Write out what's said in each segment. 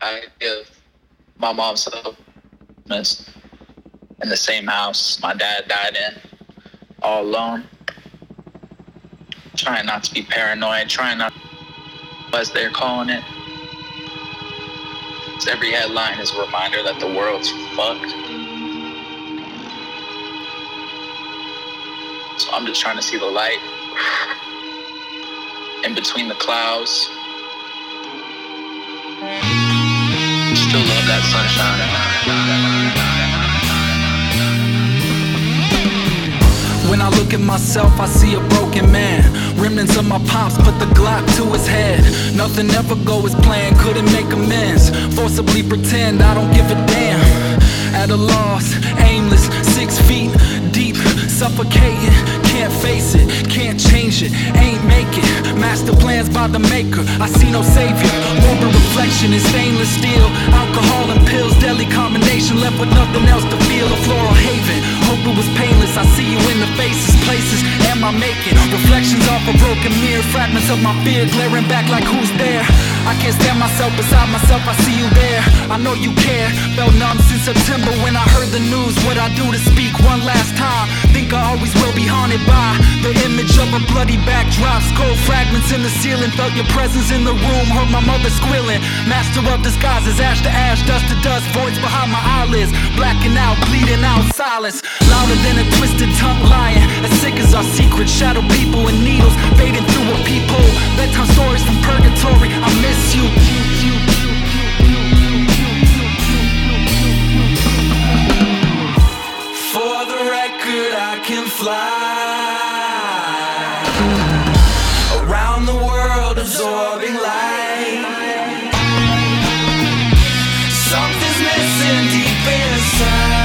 I give my mom Christmas in the same house my dad died in, all alone. Trying not to be paranoid, trying not, as they're calling it. Every headline is a reminder that the world's fucked. So I'm just trying to see the light in between the clouds. Still love that sunshine. When I look at myself, I see a broken man. Remnants of my pops put the Glock to his head. Nothing ever go as planned, couldn't make amends. Forcibly pretend I don't give a damn. At a loss, aimless, 6 feet deep, suffocating. Can't face it, can't change it, ain't make it. Master plans by the maker, I see no savior. Morbid reflection in stainless steel. Alcohol and pills, deadly combination. Left with nothing else to feel, a floral haven. Hope it was painless, I see you in the faces. Places am I making? Reflections off a broken mirror. Fragments of my fear glaring back like who's there? I can't stand myself beside myself, I see you there. I know you care, felt numb since September when I heard the news. What I do to speak one last time? Think I always will be haunted by the image of a bloody backdrop. Skull fragments in the ceiling, felt your presence in the room. Heard my mother squealing. Master of disguises, ash to ash, dust to dust. Voids behind my eyelids, blacking out, bleeding out, silence. Louder than a twisted tongue lying. As sick as our secrets, shadow people and needles fading through a peephole. Bedtime stories from purgatory, I miss you. For the record, I can fly around the world, absorbing light. Something's missing deep inside.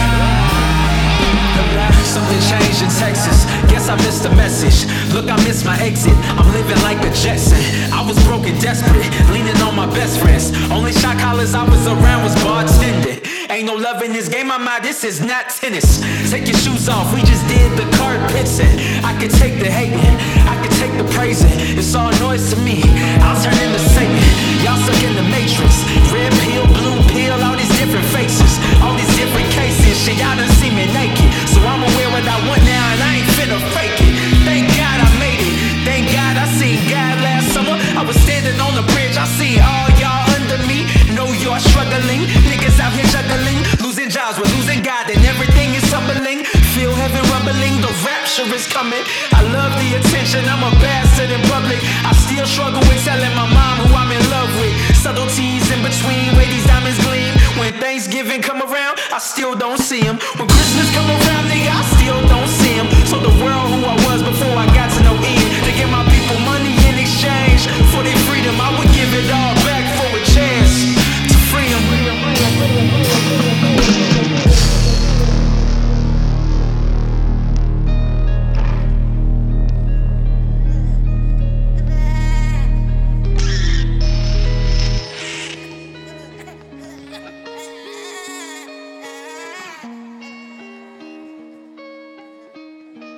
Something changed in Texas. Guess I missed the message. Look, I missed my exit. I'm living like a Jetson. I was broken, desperate, leaning on my best friends. Only shot collars I was around was bartending. Ain't no love in this game, this is not tennis. Take your shoes off, we just did the carpets. And I could take the hating, I could take the praising. It's all noise to me, I'll turn into Satan. Y'all stuck in the matrix. Red pill, blue pill, all these different faces, all these different cases. Shit, y'all done see me naked, so I'ma wear what I want now and I ain't finna fake it. Thank God I made it, thank God I seen God last summer. I was standing on the bridge, I seen all y'all under me. Know you're struggling, niggas out here juggling. Losing jobs, we're losing God and everything is tumbling. Feel heaven rumbling, the rapture is coming. I love the attention, I'm a bastard in public. I still struggle with telling my mom who I'm in love with. Subtleties in between where these diamonds gleam. When Thanksgiving come around, I still don't see them. When Christmas come around,